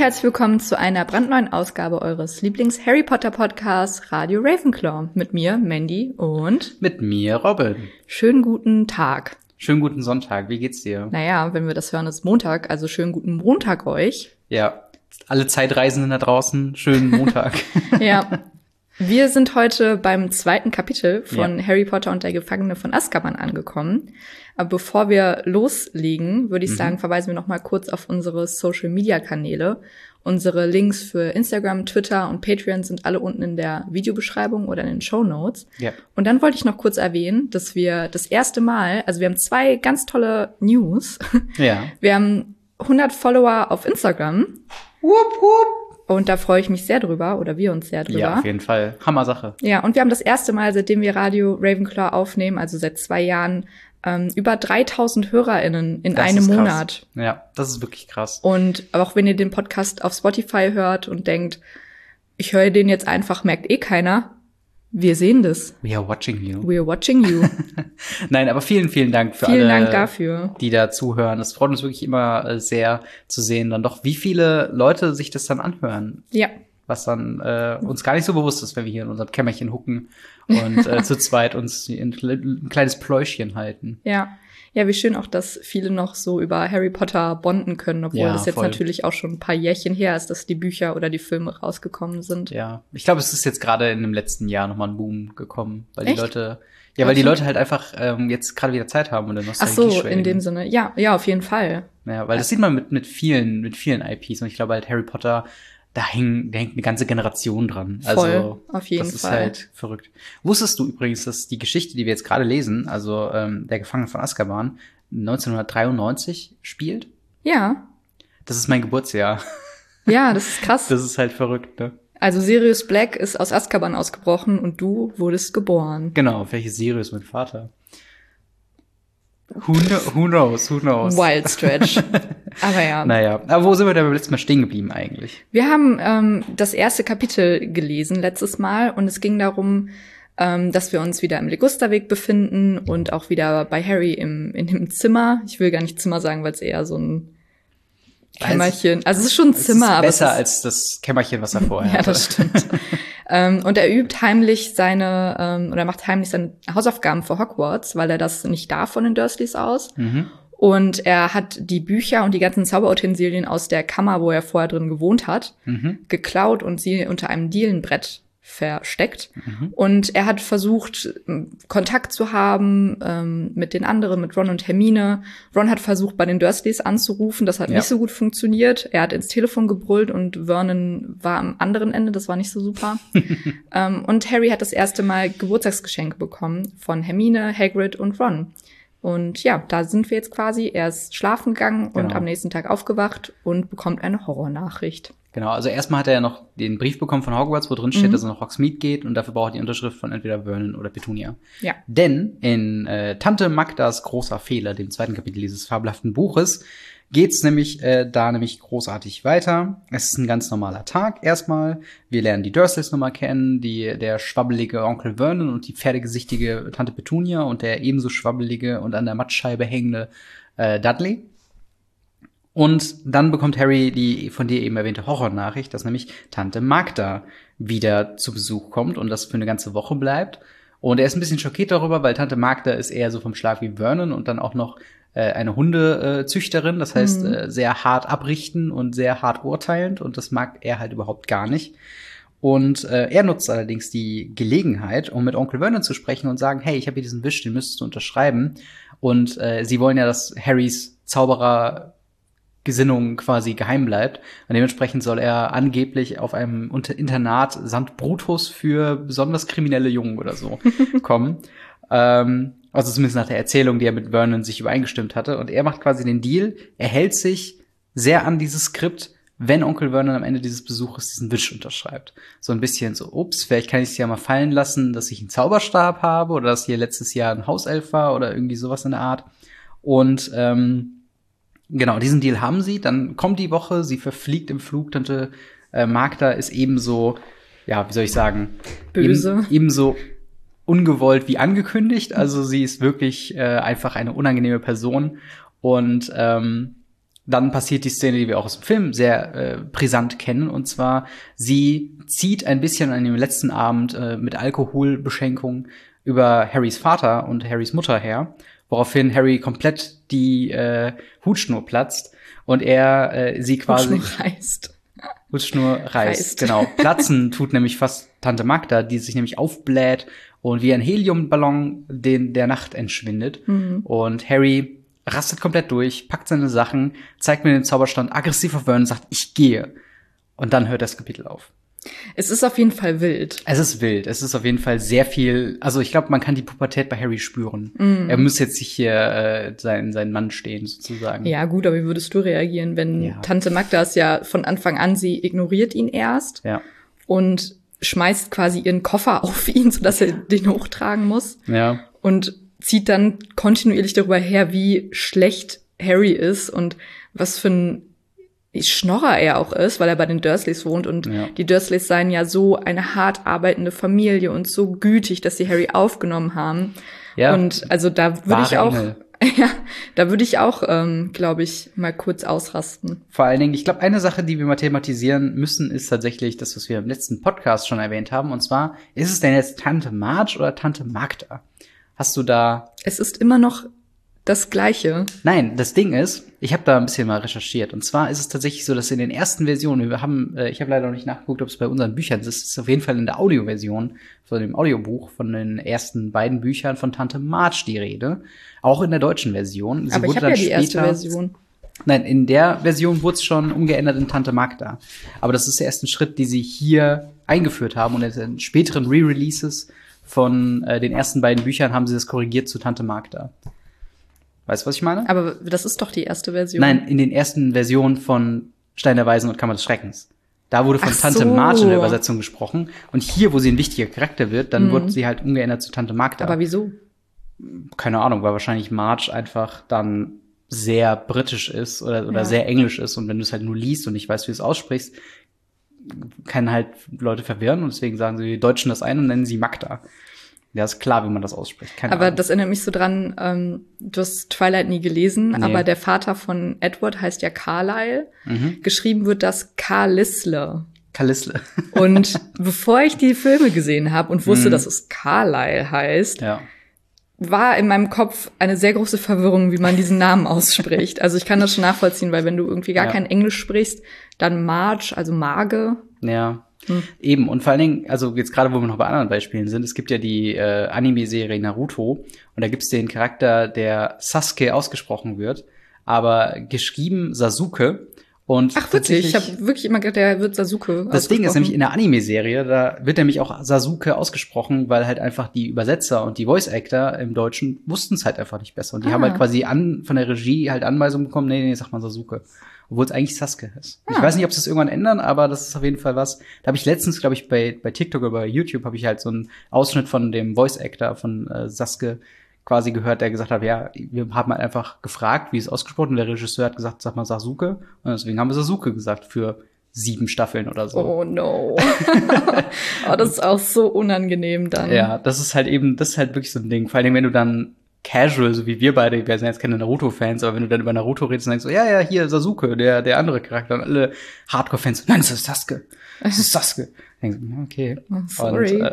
herzlich willkommen zu einer brandneuen Ausgabe eures Lieblings-Harry Potter-Podcasts Radio Ravenclaw. Mit mir, Mandy, und mit mir, Robin. Schönen guten Tag. Schönen guten Sonntag. Wie geht's dir? Naja, wenn wir das hören, ist Montag, also schönen guten Montag euch. Ja, alle Zeitreisenden da draußen, schönen Montag. Ja, wir sind heute beim zweiten Kapitel von Harry Potter und der Gefangene von Azkaban angekommen. Aber bevor wir loslegen, würde ich sagen, verweisen wir noch mal kurz auf unsere Social-Media-Kanäle. Unsere Links für Instagram, Twitter und Patreon sind alle unten in der Videobeschreibung oder in den Shownotes. Ja. Und dann wollte ich noch kurz erwähnen, dass wir das erste Mal, also wir haben 2 ganz tolle News. Ja. Wir haben 100 Follower auf Instagram. Wupp, wupp. Und da freue ich mich sehr drüber, oder wir uns sehr drüber. Ja, auf jeden Fall. Hammer-Sache. Ja, und wir haben das erste Mal, seitdem wir Radio Ravenclaw aufnehmen, also seit 2 Jahren, über 3000 HörerInnen in einem Monat. Ja, das ist wirklich krass. Und auch wenn ihr den Podcast auf Spotify hört und denkt, ich höre den jetzt einfach, merkt eh keiner, wir sehen das. We are watching you. We are watching you. Nein, aber vielen, vielen Dank für vielen alle, Dank dafür, die da zuhören. Es freut uns wirklich immer sehr zu sehen, dann doch, wie viele Leute sich das dann anhören. Ja. Was dann uns gar nicht so bewusst ist, wenn wir hier in unserem Kämmerchen hucken und zu zweit uns ein kleines Pläuschchen halten. Ja. Ja, wie schön auch, dass viele noch so über Harry Potter bonden können, obwohl das jetzt natürlich auch schon ein paar Jährchen her ist, dass die Bücher oder die Filme rausgekommen sind. Ja, ich glaube, es ist jetzt gerade in dem letzten Jahr nochmal ein Boom gekommen, weil Echt? die Leute, weil die Leute halt einfach jetzt gerade wieder Zeit haben und eine Nostalgie Ach so, schwelgen. in dem Sinne. Ja, auf jeden Fall. Ja, weil das sieht man mit vielen IPs und ich glaube halt Harry Potter, da hängt eine ganze Generation dran. Voll, also, auf jeden das ist Fall. halt verrückt. Wusstest du übrigens, dass die Geschichte, die wir jetzt gerade lesen, also der Gefangene von Azkaban, 1993 spielt? Ja. Das ist mein Geburtsjahr. Ja, das ist krass. Das ist halt verrückt, ne? Also Sirius Black ist aus Azkaban ausgebrochen und du wurdest geboren. Genau, welches Sirius, mein Vater? Who knows? Wild Stretch. Aber ja. Naja, aber wo sind wir denn beim letzten Mal stehen geblieben eigentlich? Wir haben das erste Kapitel gelesen letztes Mal und es ging darum, dass wir uns wieder im Ligusterweg befinden und auch wieder bei Harry in dem Zimmer. Ich will gar nicht Zimmer sagen, weil es eher so ein Kämmerchen. Also es ist schon ein Zimmer, aber es ist besser als das Kämmerchen, was er vorher hatte. Ja, das stimmt. Und er übt heimlich macht heimlich seine Hausaufgaben für Hogwarts, weil er das nicht darf von den Dursleys aus. Mhm. Und er hat die Bücher und die ganzen Zauberutensilien aus der Kammer, wo er vorher drin gewohnt hat, geklaut und sie unter einem Dielenbrett versteckt. Und er hat versucht, Kontakt zu haben mit den anderen, mit Ron und Hermine. Ron hat versucht, bei den Dursleys anzurufen. Das hat nicht so gut funktioniert. Er hat ins Telefon gebrüllt und Vernon war am anderen Ende. Das war nicht so super. Und Harry hat das erste Mal Geburtstagsgeschenke bekommen von Hermine, Hagrid und Ron. Und ja, da sind wir jetzt quasi. Er ist schlafen gegangen und am nächsten Tag aufgewacht und bekommt eine Horrornachricht. Genau, also erstmal hat er ja noch den Brief bekommen von Hogwarts, wo drin steht, dass er nach Hogsmeade geht und dafür braucht er die Unterschrift von entweder Vernon oder Petunia. Ja. Denn in Tante Magdas großer Fehler, dem zweiten Kapitel dieses fabelhaften Buches, geht's nämlich großartig weiter. Es ist ein ganz normaler Tag erstmal. Wir lernen die Dursleys nochmal kennen, der schwabbelige Onkel Vernon und die pferdegesichtige Tante Petunia und der ebenso schwabbelige und an der Mattscheibe hängende Dudley. Und dann bekommt Harry die von dir eben erwähnte Horrornachricht, dass nämlich Tante Magda wieder zu Besuch kommt und das für eine ganze Woche bleibt. Und er ist ein bisschen schockiert darüber, weil Tante Magda ist eher so vom Schlag wie Vernon und dann auch noch eine Hundezüchterin, das heißt sehr hart abrichten und sehr hart urteilend und das mag er halt überhaupt gar nicht. Und er nutzt allerdings die Gelegenheit, um mit Onkel Vernon zu sprechen und sagen, hey, ich habe hier diesen Wisch, den müsstest du unterschreiben. Und sie wollen ja, dass Harrys Zauberergesinnung quasi geheim bleibt. Und dementsprechend soll er angeblich auf einem Internat St. Brutus für besonders kriminelle Jungen oder so kommen. Also zumindest nach der Erzählung, die er mit Vernon sich übereingestimmt hatte. Und er macht quasi den Deal, er hält sich sehr an dieses Skript, wenn Onkel Vernon am Ende dieses Besuches diesen Wisch unterschreibt. So ein bisschen so, ups, vielleicht kann ich es ja mal fallen lassen, dass ich einen Zauberstab habe oder dass hier letztes Jahr ein Hauself war oder irgendwie sowas in der Art. Und genau, diesen Deal haben sie. Dann kommt die Woche, sie verfliegt im Flug. Tante Magda ist ebenso, ja, wie soll ich sagen, böse. Ebenso ungewollt wie angekündigt. Also sie ist wirklich einfach eine unangenehme Person. Und dann passiert die Szene, die wir auch aus dem Film sehr brisant kennen. Und zwar, sie zieht ein bisschen an dem letzten Abend mit Alkoholbeschenkung über Harrys Vater und Harrys Mutter her, woraufhin Harry komplett die Hutschnur platzt und er sie quasi Hutschnur reißt. Genau. Platzen tut nämlich fast Tante Magda, die sich nämlich aufbläht und wie ein Heliumballon der Nacht entschwindet. Und Harry rastet komplett durch, packt seine Sachen, zeigt mir den Zauberstand aggressiv auf Vernon und sagt, ich gehe. Und dann hört das Kapitel auf. Es ist auf jeden Fall wild. Es ist wild. Es ist auf jeden Fall sehr viel. Also ich glaube, man kann die Pubertät bei Harry spüren. Er muss jetzt nicht hier sein Mann stehen, sozusagen. Ja, gut, aber wie würdest du reagieren, wenn Tante Magda es ja von Anfang an, sie ignoriert ihn erst und schmeißt quasi ihren Koffer auf ihn, sodass er den hochtragen muss. Ja. Und zieht dann kontinuierlich darüber her, wie schlecht Harry ist und was für ein Schnorrer er auch ist, weil er bei den Dursleys wohnt. Und die Dursleys seien ja so eine hart arbeitende Familie und so gütig, dass sie Harry aufgenommen haben. Ja. Und also da würde ich auch, glaube ich, mal kurz ausrasten. Vor allen Dingen, ich glaube, eine Sache, die wir mal thematisieren müssen, ist tatsächlich das, was wir im letzten Podcast schon erwähnt haben. Und zwar, ist es denn jetzt Tante Marge oder Tante Magda? Hast du da? Es ist immer noch das Gleiche. Nein, das Ding ist, ich habe da ein bisschen mal recherchiert. Und zwar ist es tatsächlich so, dass in den ersten Versionen, ich habe leider noch nicht nachgeguckt, ob es bei unseren Büchern ist, es ist auf jeden Fall in der Audioversion, von dem Audiobuch, von den ersten beiden Büchern von Tante Marge die Rede. Auch in der deutschen Version. Aber ich habe ja die erste Version. Nein, in der Version wurde es schon umgeändert in Tante Magda. Aber das ist der erste Schritt, die sie hier eingeführt haben. Und in den späteren Re-Releases von den ersten beiden Büchern haben sie das korrigiert zu Tante Magda. Weißt du, was ich meine? Aber das ist doch die erste Version. Nein, in den ersten Versionen von Stein der Weisen und Kammer des Schreckens. Da wurde von Tante Marge in der Übersetzung gesprochen. Und hier, wo sie ein wichtiger Charakter wird, dann wurde sie halt umgeändert zu Tante Magda. Aber wieso? Keine Ahnung, weil wahrscheinlich Marge einfach dann sehr britisch ist oder sehr englisch ist. Und wenn du es halt nur liest und nicht weißt, wie du es aussprichst, kann halt Leute verwirren. Und deswegen sagen sie, die Deutschen das ein und nennen sie Magda. Ja, ist klar, wie man das ausspricht. Keine Ahnung. Das erinnert mich so dran, du hast Twilight nie gelesen, aber der Vater von Edward heißt ja Carlyle. Geschrieben wird das Carlisle. Und bevor ich die Filme gesehen habe und wusste, dass es Carlyle heißt, war in meinem Kopf eine sehr große Verwirrung, wie man diesen Namen ausspricht. Also ich kann das schon nachvollziehen, weil wenn du irgendwie gar kein Englisch sprichst, dann Marge, also Marge. Ja. Eben, und vor allen Dingen, also jetzt gerade, wo wir noch bei anderen Beispielen sind, es gibt ja die Anime-Serie Naruto und da gibt's den Charakter, der Sasuke ausgesprochen wird, aber geschrieben Sasuke. Und ach wirklich? Ich habe wirklich immer gedacht, der wird Sasuke Das Ding ist nämlich in der Anime-Serie, da wird nämlich auch Sasuke ausgesprochen, weil halt einfach die Übersetzer und die Voice-Actor im Deutschen wussten es halt einfach nicht besser. Und die haben halt quasi von der Regie halt Anweisungen bekommen, nee, sag mal Sasuke. Obwohl es eigentlich Sasuke ist. Ich weiß nicht, ob sie es irgendwann ändern, aber das ist auf jeden Fall was. Da habe ich letztens, glaube ich, bei TikTok oder bei YouTube habe ich halt so einen Ausschnitt von dem Voice-Actor von Sasuke quasi gehört, der gesagt hat, ja, wir haben halt einfach gefragt, wie es ausgesprochen, und der Regisseur hat gesagt, sag mal Sasuke. Und deswegen haben wir Sasuke gesagt für 7 Staffeln oder so. Oh no. Das ist auch so unangenehm dann. Ja, das ist halt wirklich so ein Ding. Vor allem, wenn du dann casual, so wie wir beide, wir sind jetzt keine Naruto-Fans, aber wenn du dann über Naruto redest, dann denkst du, ja, hier Sasuke, der andere Charakter, und alle Hardcore-Fans, nein, das ist Sasuke. Das ist Sasuke. Okay. Oh, sorry.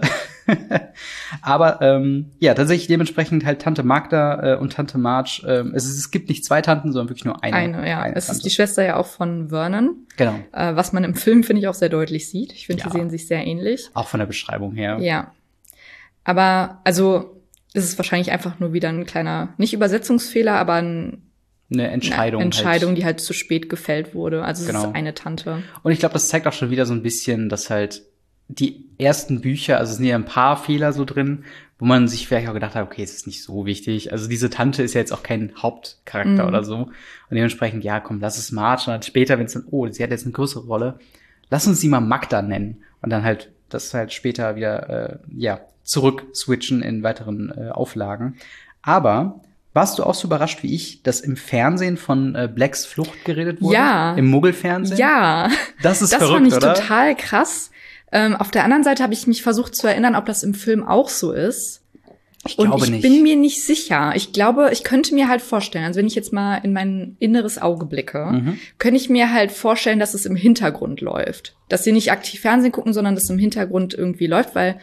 Aber tatsächlich dementsprechend halt Tante Magda und Tante Marge. Es gibt nicht 2 Tanten, sondern wirklich nur eine. Eine es Tante. Ist die Schwester ja auch von Vernon. Genau. Was man im Film, finde ich, auch sehr deutlich sieht. Ich finde, die sehen sich sehr ähnlich. Auch von der Beschreibung her. Ja. Aber, also, es ist wahrscheinlich einfach nur wieder ein kleiner, nicht Übersetzungsfehler, aber eine Entscheidung, die halt zu spät gefällt wurde. Also es ist eine Tante. Und ich glaube, das zeigt auch schon wieder so ein bisschen, dass halt die ersten Bücher, also es sind ja ein paar Fehler so drin, wo man sich vielleicht auch gedacht hat, okay, es ist nicht so wichtig. Also diese Tante ist ja jetzt auch kein Hauptcharakter oder so. Und dementsprechend, ja, komm, lass es Marge. Und dann später, wenn es dann, sie hat jetzt eine größere Rolle, lass uns sie mal Magda nennen. Und dann halt, das halt später wieder, zurück switchen in weiteren Auflagen. Aber warst du auch so überrascht wie ich, dass im Fernsehen von Blacks Flucht geredet wurde? Ja. Im Muggelfernsehen? Ja. Das ist verrückt, fand ich oder? Total krass. Auf der anderen Seite habe ich mich versucht zu erinnern, ob das im Film auch so ist. Ich glaube nicht. Ich bin mir nicht sicher. Ich glaube, ich könnte mir halt vorstellen, also wenn ich jetzt mal in mein inneres Auge blicke, könnte ich mir halt vorstellen, dass es im Hintergrund läuft. Dass sie nicht aktiv Fernsehen gucken, sondern dass es im Hintergrund irgendwie läuft, weil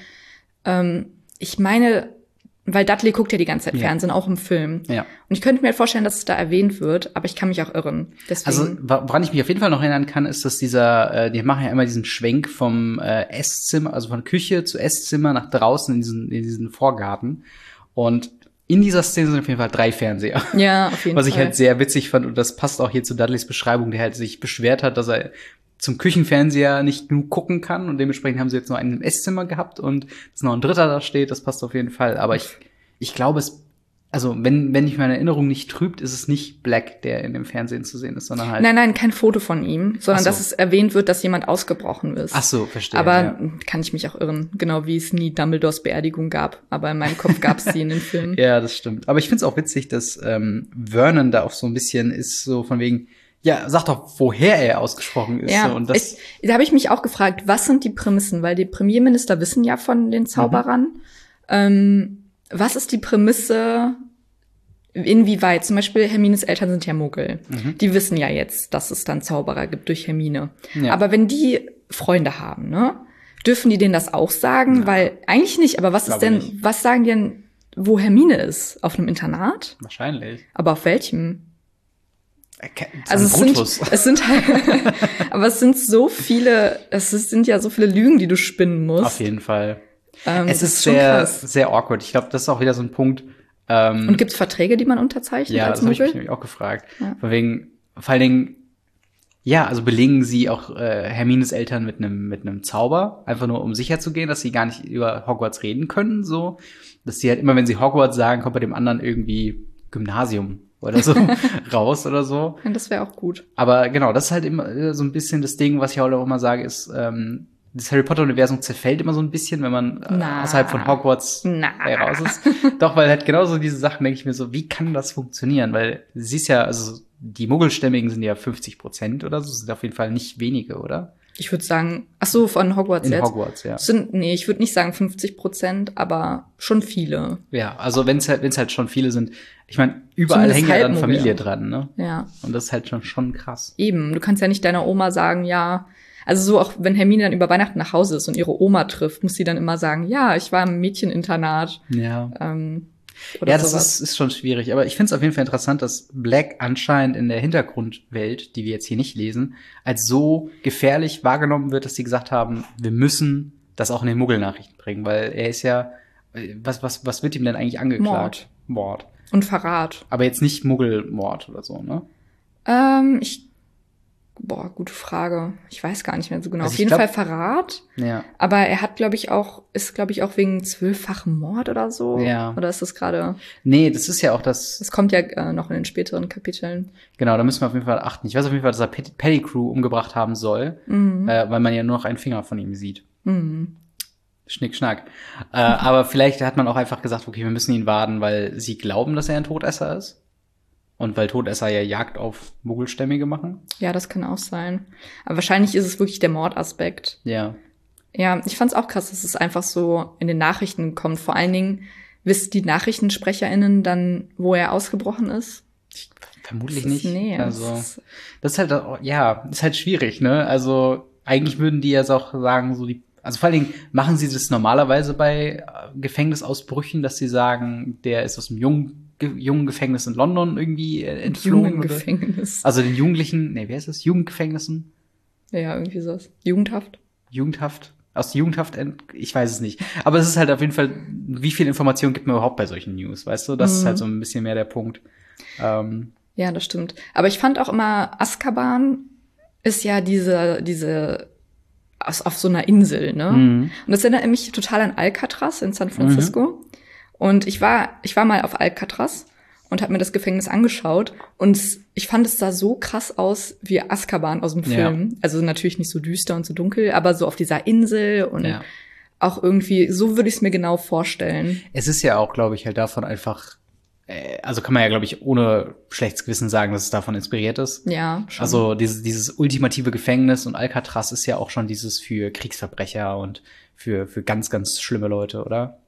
ich meine, weil Dudley guckt ja die ganze Zeit Fernsehen, auch im Film. Ja. Und ich könnte mir halt vorstellen, dass es da erwähnt wird, aber ich kann mich auch irren. Deswegen. Also, woran ich mich auf jeden Fall noch erinnern kann, ist, dass die machen ja immer diesen Schwenk vom Esszimmer, also von Küche zu Esszimmer nach draußen in diesen Vorgarten. Und in dieser Szene sind auf jeden Fall 3 Fernseher. Ja, auf jeden Fall. Was ich halt sehr witzig fand, und das passt auch hier zu Dudleys Beschreibung, der halt sich beschwert hat, dass er zum Küchenfernseher nicht genug gucken kann, und dementsprechend haben sie jetzt nur einen im Esszimmer gehabt und dass noch ein dritter da steht, das passt auf jeden Fall. Aber ich glaube, also wenn mich meine Erinnerung nicht trübt, ist es nicht Black, der in dem Fernsehen zu sehen ist, sondern halt. Nein, kein Foto von ihm, sondern dass es erwähnt wird, dass jemand ausgebrochen ist. Ach so, verstehe. Aber kann ich mich auch irren, genau wie es nie Dumbledores Beerdigung gab, aber in meinem Kopf gab es sie in den Filmen. Ja, das stimmt. Aber ich finde es auch witzig, dass Vernon da auch so ein bisschen ist, so von wegen, ja, sag doch, woher er ausgesprochen ist. Ja, so, und das da habe ich mich auch gefragt, was sind die Prämissen? Weil die Premierminister wissen ja von den Zauberern. Was ist die Prämisse, inwieweit? Zum Beispiel Hermines Eltern sind ja Muggel. Die wissen ja jetzt, dass es dann Zauberer gibt durch Hermine. Ja. Aber wenn die Freunde haben, ne, dürfen die denen das auch sagen? Ja. Weil eigentlich nicht, aber was sagen die denn, wo Hermine ist? Auf einem Internat? Wahrscheinlich. Aber auf welchem? Also es sind halt, aber es sind so viele, es sind ja so viele Lügen, die du spinnen musst. Auf jeden Fall. Es ist sehr, sehr awkward. Ich glaube, das ist auch wieder so ein Punkt. Und gibt's Verträge, die man unterzeichnet? Ja, als das habe ich mich nämlich auch gefragt. Ja. Vor allen Dingen, ja, also belegen sie auch Hermines Eltern mit einem Zauber, einfach nur um sicher zu gehen, dass sie gar nicht über Hogwarts reden können, so, dass sie halt immer, wenn sie Hogwarts sagen, kommt bei dem anderen irgendwie Gymnasium oder so raus oder so. Ja, das wäre auch gut. Aber genau, das ist halt immer so ein bisschen das Ding, was ich auch immer sage, ist, das Harry Potter-Universum zerfällt immer so ein bisschen, wenn man außerhalb von Hogwarts raus ist. Doch, weil halt genauso diese Sachen, denke ich mir so, wie kann das funktionieren? Weil sie ist ja, also die Muggelstämmigen sind ja 50% oder so, sind auf jeden Fall nicht wenige, oder? Ich würde sagen, ach so, von Hogwarts jetzt? In Hogwarts, ja. Ich würde nicht sagen 50%, aber schon viele. Ja, also wenn's halt schon viele sind. Ich meine, überall hängt ja dann Familie dran, ne? Ja. Und das ist halt schon krass. Eben, du kannst ja nicht deiner Oma sagen, ja, also so auch wenn Hermine dann über Weihnachten nach Hause ist und ihre Oma trifft, muss sie dann immer sagen, ja, ich war im Mädcheninternat. Ja. Ja, das ist schon schwierig. Aber ich finde es auf jeden Fall interessant, dass Black anscheinend in der Hintergrundwelt, die wir jetzt hier nicht lesen, als so gefährlich wahrgenommen wird, dass sie gesagt haben, wir müssen das auch in den Muggelnachrichten bringen, weil er ist ja, was wird ihm denn eigentlich angeklagt? Mord. Und Verrat. Aber jetzt nicht Muggelmord oder so, ne? Gute Frage. Ich weiß gar nicht mehr so genau. Also auf jeden Fall Verrat. Ja. Aber er hat, glaube ich, auch wegen 12-fachem Mord oder so. Ja. Oder ist das gerade? Nee, das ist ja auch das. Das kommt ja noch in den späteren Kapiteln. Genau, da müssen wir auf jeden Fall achten. Ich weiß auf jeden Fall, dass er Pettigrew umgebracht haben soll, weil man ja nur noch einen Finger von ihm sieht. Schnick, schnack. Aber vielleicht hat man auch einfach gesagt, okay, wir müssen ihn warnen, weil sie glauben, dass er ein Todesser ist. Und weil Todesser ja Jagd auf Muggelstämmige machen. Ja, das kann auch sein. Aber wahrscheinlich ist es wirklich der Mordaspekt. Ja. Ja, ich fand's auch krass, dass es einfach so in den Nachrichten kommt. Vor allen Dingen wissen die NachrichtensprecherInnen dann, wo er ausgebrochen ist? Vermutlich nicht. Nee. Also, das ist halt, ja, ist halt schwierig, ne? Also, eigentlich würden die jetzt auch sagen, also vor allen Dingen machen sie das normalerweise bei Gefängnisausbrüchen, dass sie sagen, der ist aus dem jungen Gefängnis in London irgendwie entflohen. Gefängnis. Also den Jugendlichen, wie heißt das? Jugendgefängnissen? Ja, irgendwie sowas. Jugendhaft? Aus Jugendhaft, ich weiß es nicht. Aber es ist halt auf jeden Fall, wie viel Information gibt man überhaupt bei solchen News, weißt du? Das ist halt so ein bisschen mehr der Punkt. Ja, das stimmt. Aber ich fand auch immer, Azkaban ist ja diese auf so einer Insel, ne? Und das erinnert mich total an Alcatraz in San Francisco. Und ich war mal auf Alcatraz und habe mir das Gefängnis angeschaut. Und ich fand, es sah so krass aus wie Azkaban aus dem Film. Ja. Also natürlich nicht so düster und so dunkel, aber so auf dieser Insel und auch irgendwie, so würde ich es mir genau vorstellen. Es ist ja auch, glaube ich, halt davon einfach, also kann man ja, glaube ich, ohne schlechtes Gewissen sagen, dass es davon inspiriert ist. Ja, schon. Also dieses ultimative Gefängnis und Alcatraz ist ja auch schon dieses für Kriegsverbrecher und für ganz, ganz schlimme Leute, oder?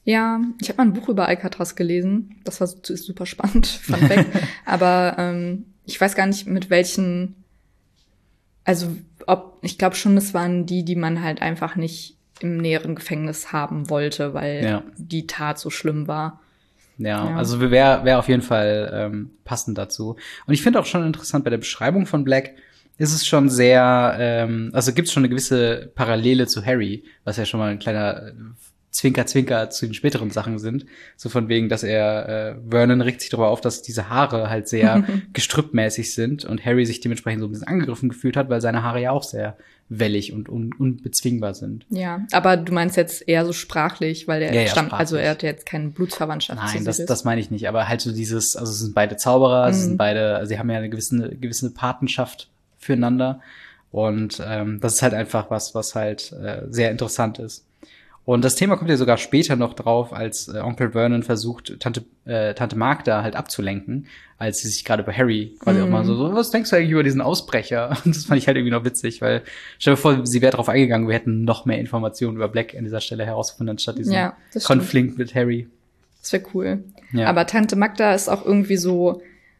Ja, ich habe mal ein Buch über Alcatraz gelesen. Das war super spannend, Fun Fact. Aber ich weiß gar nicht, mit welchen, also ich glaube schon, das waren die man halt einfach nicht im näheren Gefängnis haben wollte, weil die Tat so schlimm war. Ja, also wäre auf jeden Fall passend dazu. Und ich finde auch schon interessant, bei der Beschreibung von Black ist es schon sehr, also gibt es schon eine gewisse Parallele zu Harry, was ja schon mal ein kleiner Zwinker-Zwinker zu den späteren Sachen sind. So von wegen, dass Vernon regt sich darüber auf, dass diese Haare halt sehr gestrüppmäßig sind und Harry sich dementsprechend so ein bisschen angegriffen gefühlt hat, weil seine Haare ja auch sehr wellig und unbezwingbar sind. Ja, aber du meinst jetzt eher so sprachlich, weil er stammt, also er hat jetzt keine Blutsverwandtschaft. Nein, das meine ich nicht, aber halt so dieses, also es sind beide Zauberer, sie haben ja eine gewisse Patenschaft füreinander und das ist halt einfach was halt sehr interessant ist. Und das Thema kommt ja sogar später noch drauf, als Onkel Vernon versucht, Tante Magda halt abzulenken, als sie sich gerade bei Harry quasi auch mal so, was denkst du eigentlich über diesen Ausbrecher? Und das fand ich halt irgendwie noch witzig, weil stell dir vor, sie wäre drauf eingegangen, wir hätten noch mehr Informationen über Black an dieser Stelle herausgefunden, anstatt diesen Konflikt mit Harry. Das wäre cool. Ja. Aber Tante Magda ist auch irgendwie so,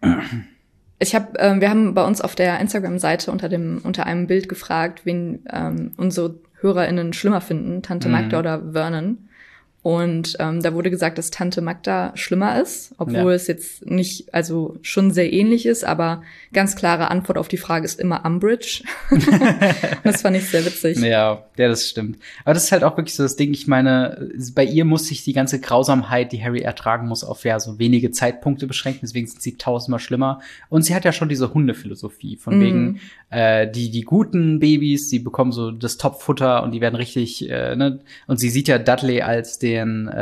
wir haben bei uns auf der Instagram-Seite unter einem Bild gefragt, wen unsere HörerInnen schlimmer finden, Tante Magda oder Vernon. Und da wurde gesagt, dass Tante Magda schlimmer ist, obwohl es jetzt nicht, also schon sehr ähnlich ist, aber ganz klare Antwort auf die Frage ist immer Umbridge. Das fand ich sehr witzig. Ja, das stimmt. Aber das ist halt auch wirklich so das Ding, ich meine, bei ihr muss sich die ganze Grausamkeit, die Harry ertragen muss, auf so wenige Zeitpunkte beschränken, deswegen sind sie tausendmal schlimmer. Und sie hat ja schon diese Hundephilosophie, von wegen die guten Babys, die bekommen so das Top-Futter und die werden richtig, und sie sieht ja Dudley als wie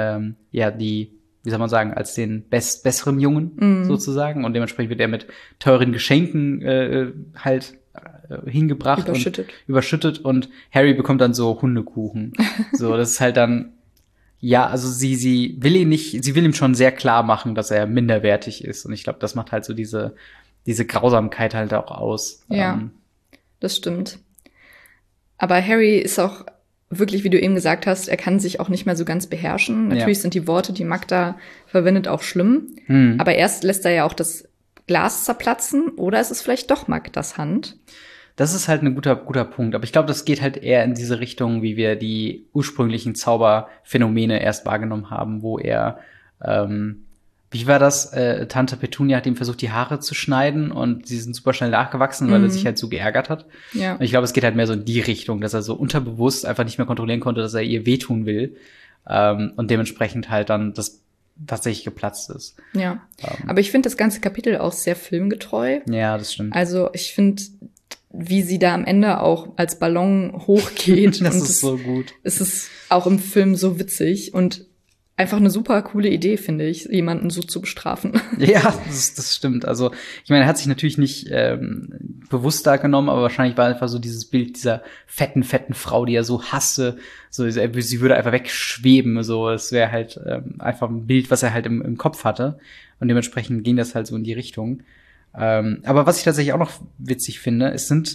soll man sagen, als den besseren Jungen sozusagen. Und dementsprechend wird er mit teuren Geschenken hingebracht und überschüttet. Und Harry bekommt dann so Hundekuchen. So, das ist halt dann, also sie will ihm schon sehr klar machen, dass er minderwertig ist. Und ich glaube, das macht halt so diese Grausamkeit halt auch aus. Ja, das stimmt. Aber Harry ist auch wirklich, wie du eben gesagt hast, er kann sich auch nicht mehr so ganz beherrschen. Natürlich sind die Worte, die Magda verwendet, auch schlimm. Aber erst lässt er ja auch das Glas zerplatzen. Oder ist es vielleicht doch Magdas Hand? Das ist halt ein guter Punkt. Aber ich glaube, das geht halt eher in diese Richtung, wie wir die ursprünglichen Zauberphänomene erst wahrgenommen haben, wo er wie war das? Tante Petunia hat ihm versucht, die Haare zu schneiden und sie sind super schnell nachgewachsen, weil er sich halt so geärgert hat. Ja. Und ich glaube, es geht halt mehr so in die Richtung, dass er so unterbewusst einfach nicht mehr kontrollieren konnte, dass er ihr wehtun will. Und dementsprechend halt dann das tatsächlich geplatzt ist. Ja, aber ich finde das ganze Kapitel auch sehr filmgetreu. Ja, das stimmt. Also ich finde, wie sie da am Ende auch als Ballon hochgeht. Das ist so gut. Es ist auch im Film so witzig und einfach eine super coole Idee, finde ich, jemanden so zu bestrafen. Ja, das stimmt. Also, ich meine, er hat sich natürlich nicht bewusst da genommen, aber wahrscheinlich war einfach so dieses Bild dieser fetten Frau, die er so hasste. So, sie würde einfach wegschweben. So, es wäre halt einfach ein Bild, was er halt im Kopf hatte. Und dementsprechend ging das halt so in die Richtung. Aber was ich tatsächlich auch noch witzig finde,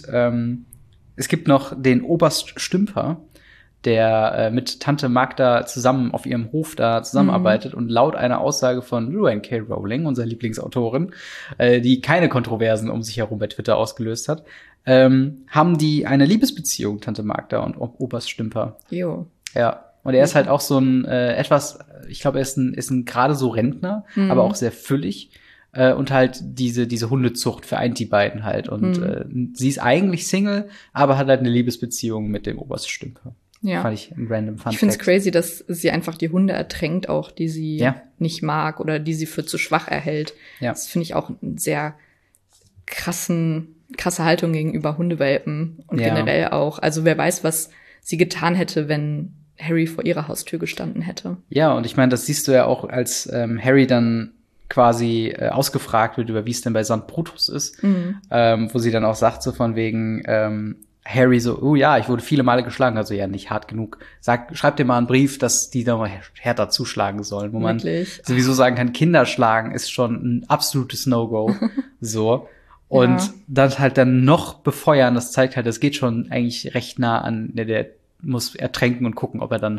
es gibt noch den Oberst Stümper, der mit Tante Magda zusammen auf ihrem Hof da zusammenarbeitet und laut einer Aussage von Joanne K. Rowling, unserer Lieblingsautorin, die keine Kontroversen um sich herum bei Twitter ausgelöst hat, haben die eine Liebesbeziehung, Tante Magda und Oberst Stümper. Jo. Ja. Und er ist halt auch so ein ich glaube, er ist ein gerade so Rentner, aber auch sehr füllig. Und halt diese Hundezucht vereint die beiden halt. Und sie ist eigentlich Single, aber hat halt eine Liebesbeziehung mit dem Oberst Stümper. Ja. Fand ich ein random Fun Fact. Ich finde es crazy, dass sie einfach die Hunde ertränkt, auch die sie nicht mag oder die sie für zu schwach erhält. Ja. Das finde ich auch eine sehr krasse Haltung gegenüber Hundewelpen und generell auch. Also wer weiß, was sie getan hätte, wenn Harry vor ihrer Haustür gestanden hätte. Ja, und ich meine, das siehst du ja auch, als Harry dann quasi ausgefragt wird, über wie es denn bei St. Brutus ist, wo sie dann auch sagt, so von wegen Harry so, oh ja, ich wurde viele Male geschlagen, also ja, nicht hart genug. Schreib dir mal einen Brief, dass die da mal härter zuschlagen sollen, wo man sowieso sagen kann, Kinder schlagen ist schon ein absolutes No-Go. So. Und das halt dann noch befeuern, das zeigt halt, das geht schon eigentlich recht nah an, der muss ertränken und gucken, ob er dann halt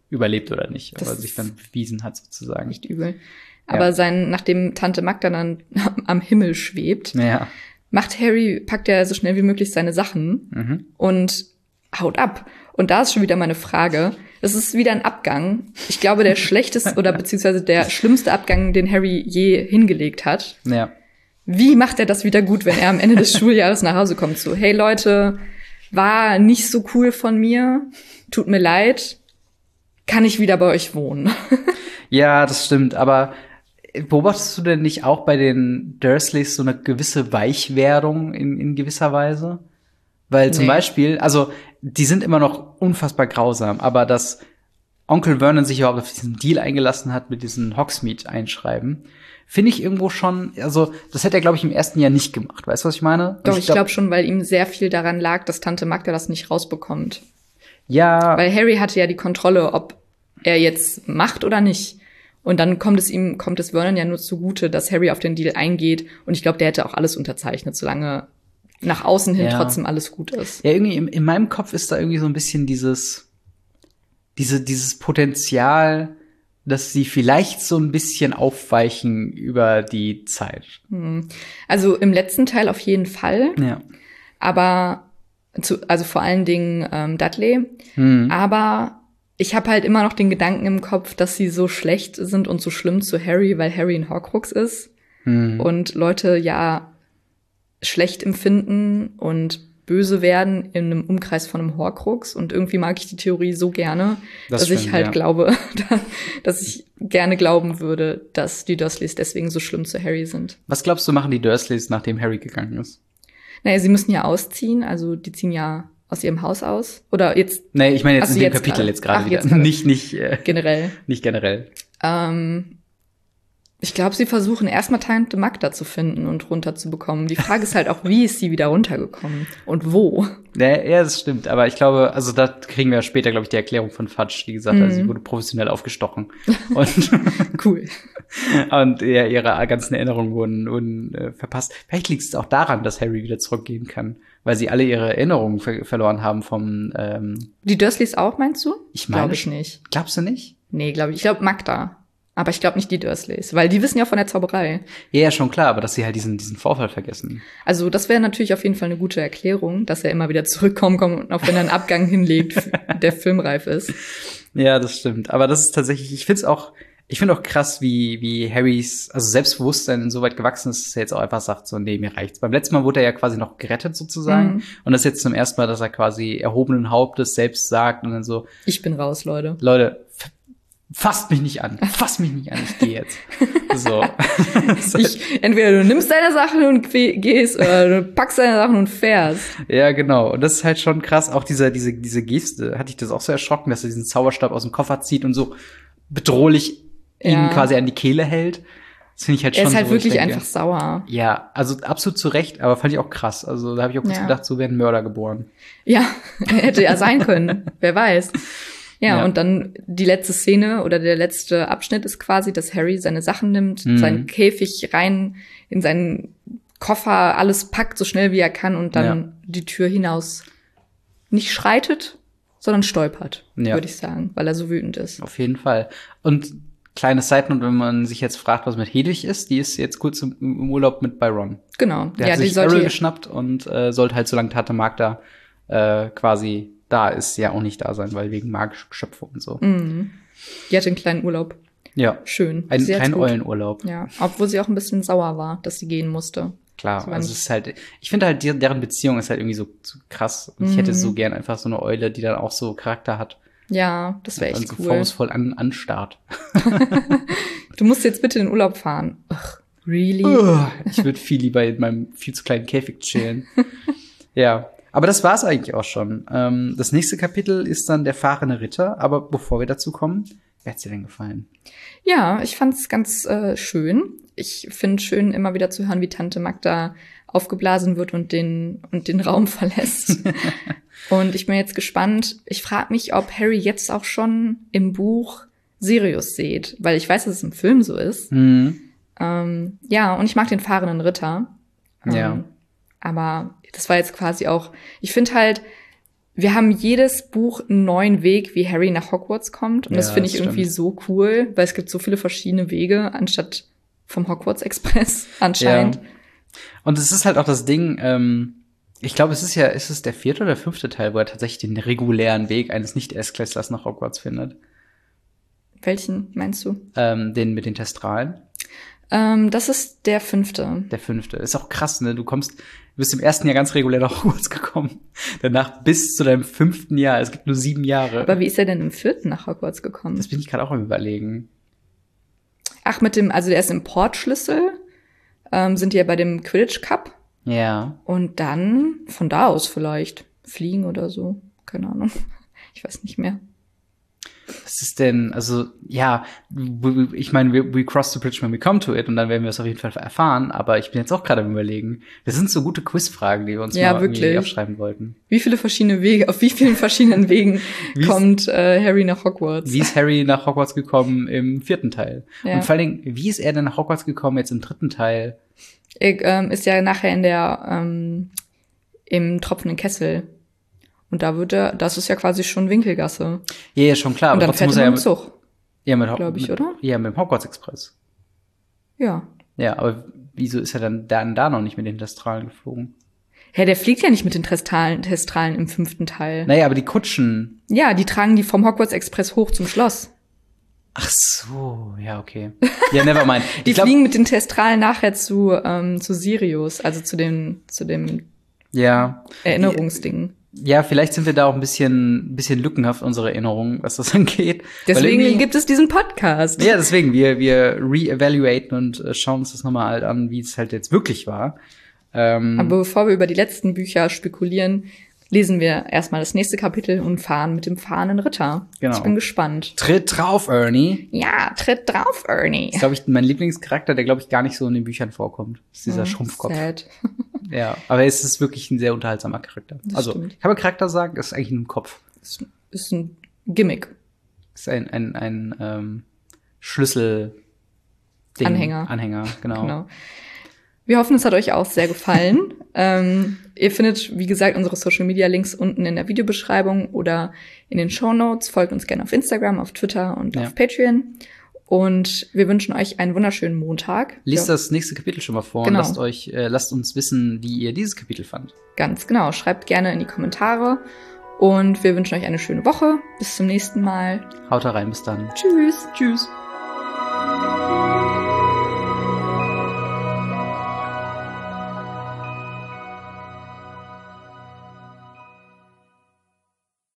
überlebt oder nicht, aber sich dann bewiesen hat sozusagen. Nicht übel. Aber nachdem Tante Magda dann am Himmel schwebt, packt er so schnell wie möglich seine Sachen und haut ab. Und da ist schon wieder meine Frage. Es ist wieder ein Abgang. Ich glaube, der schlechteste oder beziehungsweise der schlimmste Abgang, den Harry je hingelegt hat. Ja. Wie macht er das wieder gut, wenn er am Ende des Schuljahres nach Hause kommt? So, hey Leute, war nicht so cool von mir. Tut mir leid. Kann ich wieder bei euch wohnen? Ja, das stimmt. Aber beobachtest du denn nicht auch bei den Dursleys so eine gewisse Weichwerdung in gewisser Weise? Weil zum Beispiel, also die sind immer noch unfassbar grausam, aber dass Onkel Vernon sich überhaupt auf diesen Deal eingelassen hat mit diesen Hogsmeade-Einschreiben, finde ich irgendwo schon, also das hätte er, glaube ich, im ersten Jahr nicht gemacht. Weißt du, was ich meine? Doch, ich glaube schon, weil ihm sehr viel daran lag, dass Tante Magda das nicht rausbekommt. Ja. Weil Harry hatte ja die Kontrolle, ob er jetzt macht oder nicht. Und dann kommt es Vernon ja nur zugute, dass Harry auf den Deal eingeht. Und ich glaube, der hätte auch alles unterzeichnet, solange nach außen hin trotzdem alles gut ist. Ja, irgendwie in meinem Kopf ist da irgendwie so ein bisschen dieses Potenzial, dass sie vielleicht so ein bisschen aufweichen über die Zeit. Also im letzten Teil auf jeden Fall. Ja. Aber also vor allen Dingen Dudley. Aber ich habe halt immer noch den Gedanken im Kopf, dass sie so schlecht sind und so schlimm zu Harry, weil Harry ein Horcrux ist. Und Leute ja schlecht empfinden und böse werden in einem Umkreis von einem Horcrux. Und irgendwie mag ich die Theorie so gerne, dass ich halt glaube, dass ich gerne glauben würde, dass die Dursleys deswegen so schlimm zu Harry sind. Was glaubst du, machen die Dursleys, nachdem Harry gegangen ist? Naja, sie müssen ja ausziehen, also die ziehen ja aus ihrem Haus aus. Oder jetzt. Nee, ich meine jetzt in dem Kapitel jetzt gerade wieder. Nicht generell. Nicht generell. Ich glaube, sie versuchen erstmal Tante Magda zu finden und runterzubekommen. Die Frage ist halt auch, wie ist sie wieder runtergekommen und wo? Ja, das stimmt. Aber ich glaube, also da kriegen wir später, glaube ich, die Erklärung von Fudge, die gesagt hat, sie wurde professionell aufgestochen. Und cool. Und ja, ihre ganzen Erinnerungen wurden verpasst. Vielleicht liegt es auch daran, dass Harry wieder zurückgehen kann, weil sie alle ihre Erinnerungen verloren haben vom Die Dursleys auch, meinst du? Ich meine, glaube ich nicht. Glaubst du nicht? Nee, glaube ich. Ich glaube Magda. Aber ich glaube nicht die Dursleys, weil die wissen ja von der Zauberei. Ja, schon klar, aber dass sie halt diesen Vorfall vergessen. Also das wäre natürlich auf jeden Fall eine gute Erklärung, dass er immer wieder zurückkommen kann, auch wenn er einen Abgang hinlegt, der filmreif ist. Ja, das stimmt. Aber das ist tatsächlich, ich finde auch krass, wie Harrys, also Selbstbewusstsein insoweit gewachsen ist, dass er jetzt auch einfach sagt, so, nee, mir reicht's. Beim letzten Mal wurde er ja quasi noch gerettet sozusagen. Und das ist jetzt zum ersten Mal, dass er quasi erhobenen Hauptes selbst sagt und dann so, ich bin raus, Leute. Fasst mich nicht an, ich gehe jetzt. So. Entweder du nimmst deine Sachen und gehst, oder du packst deine Sachen und fährst. Ja, genau. Und das ist halt schon krass. Auch diese Geste, hatte ich das auch so erschrocken, dass er diesen Zauberstab aus dem Koffer zieht und so bedrohlich ihn quasi an die Kehle hält. Das finde ich halt schon so. Er ist halt wirklich einfach sauer. Ja, also absolut zu Recht, aber fand ich auch krass. Also da habe ich auch kurz gedacht, so werden Mörder geboren. Ja, hätte ja sein können. Wer weiß. Ja, und dann die letzte Szene oder der letzte Abschnitt ist quasi, dass Harry seine Sachen nimmt, seinen Käfig rein in seinen Koffer, alles packt so schnell wie er kann und dann die Tür hinaus nicht schreitet, sondern stolpert, würde ich sagen, weil er so wütend ist. Auf jeden Fall. Und kleine Side-Note, wenn man sich jetzt fragt, was mit Hedwig ist, die ist jetzt kurz im Urlaub mit Byron. Genau. Der hat sich Errol geschnappt und sollte halt, solange Tante Magda quasi da ist, ja auch nicht da sein, weil wegen magischer Geschöpfe und so. Die hatte einen kleinen Urlaub. Ja. Schön. Einen kleinen Eulenurlaub. Ja, obwohl sie auch ein bisschen sauer war, dass sie gehen musste. Klar, also es ist halt, ich finde halt, deren Beziehung ist halt irgendwie so krass. Und ich hätte so gern einfach so eine Eule, die dann auch so Charakter hat. Ja, das wäre echt so cool. vorwurfsvoll anstarrt. Du musst jetzt bitte in den Urlaub fahren. Ugh, really? Ich würde viel lieber in meinem viel zu kleinen Käfig chillen. Ja. Aber das war's eigentlich auch schon. Das nächste Kapitel ist dann der fahrende Ritter. Aber bevor wir dazu kommen, wer hat's dir denn gefallen? Ja, ich fand's ganz schön. Ich finde schön, immer wieder zu hören, wie Tante Magda aufgeblasen wird und den Raum verlässt. Und ich bin jetzt gespannt. Ich frage mich, ob Harry jetzt auch schon im Buch Sirius sieht. Weil ich weiß, dass es im Film so ist. Ja, und ich mag den fahrenden Ritter. Ja. Aber das war jetzt quasi auch, ich finde halt, Wir haben jedes Buch einen neuen Weg, wie Harry nach Hogwarts kommt. Und das finde ich irgendwie so cool, weil es gibt so viele verschiedene Wege, anstatt vom Hogwarts Express anscheinend. Ja. Und es ist halt auch das Ding, ich glaube, ist es der 4. oder 5. Teil, wo er tatsächlich den regulären Weg eines Nicht-Erstklässlers nach Hogwarts findet? Welchen meinst du? Den mit den Testralen. Das ist der 5. Der 5. Ist auch krass, ne? Du bist im ersten Jahr ganz regulär nach Hogwarts gekommen. Danach bis zu deinem 5. Jahr. Es gibt nur 7 Jahre. Aber wie ist er denn im 4. nach Hogwarts gekommen? Das bin ich gerade auch am Überlegen. Ach, also der ist im Portschlüssel. Sind die ja bei dem Quidditch Cup. Ja. Und dann von da aus vielleicht fliegen oder so. Keine Ahnung. Ich weiß nicht mehr. Was ist denn, also, ja, ich meine, we cross the bridge when we come to it und dann werden wir es auf jeden Fall erfahren, aber ich bin jetzt auch gerade am Überlegen. Das sind so gute Quizfragen, die wir uns mal irgendwie aufschreiben wollten. Auf wie vielen verschiedenen Wegen kommt Harry nach Hogwarts? Wie ist Harry nach Hogwarts gekommen im 4. Teil? Ja. Und vor allen Dingen, wie ist er denn nach Hogwarts gekommen jetzt im 3. Teil? Ist ja nachher im tropfenden Kessel. Und das ist ja quasi schon Winkelgasse. Ja, schon klar. Und dann fährt er mit dem Zug. Ja, glaube ich, oder? Ja, mit dem Hogwarts Express. Ja. Ja, aber wieso ist er dann da noch nicht mit den Testralen geflogen? Ja, der fliegt ja nicht mit den Testralen im 5. Teil. Naja, aber die Kutschen. Ja, die tragen die vom Hogwarts Express hoch zum Schloss. Ach so, ja, okay. Ja, never mind. Die fliegen mit den Testralen nachher zu Sirius, also zu dem Erinnerungsding. Ja, vielleicht sind wir da auch ein bisschen lückenhaft, unsere Erinnerungen, was das angeht. Deswegen gibt es diesen Podcast. Ja, deswegen, wir re-evaluaten und schauen uns das nochmal halt an, wie es halt jetzt wirklich war. Aber bevor wir über die letzten Bücher spekulieren, lesen wir erstmal das nächste Kapitel und fahren mit dem fahrenden Ritter. Genau. Ich bin gespannt. Tritt drauf, Ernie. Ja, tritt drauf, Ernie. Das ist, glaube ich, mein Lieblingscharakter, der, glaube ich, gar nicht so in den Büchern vorkommt. Das ist dieser Schrumpfkopf. Sad. Ja, aber es ist wirklich ein sehr unterhaltsamer Charakter. Das stimmt. Kann man Charakter sagen? Das ist eigentlich nur ein Kopf. Ist ein Gimmick. Ist ein Schlüssel Anhänger, genau. Wir hoffen, es hat euch auch sehr gefallen. Ihr findet, wie gesagt, unsere Social-Media-Links unten in der Videobeschreibung oder in den Shownotes. Folgt uns gerne auf Instagram, auf Twitter und auf Patreon. Und wir wünschen euch einen wunderschönen Montag. Lest das nächste Kapitel schon mal vor und lasst uns wissen, wie ihr dieses Kapitel fandt. Ganz genau. Schreibt gerne in die Kommentare. Und wir wünschen euch eine schöne Woche. Bis zum nächsten Mal. Haut rein, bis dann. Tschüss. Tschüss.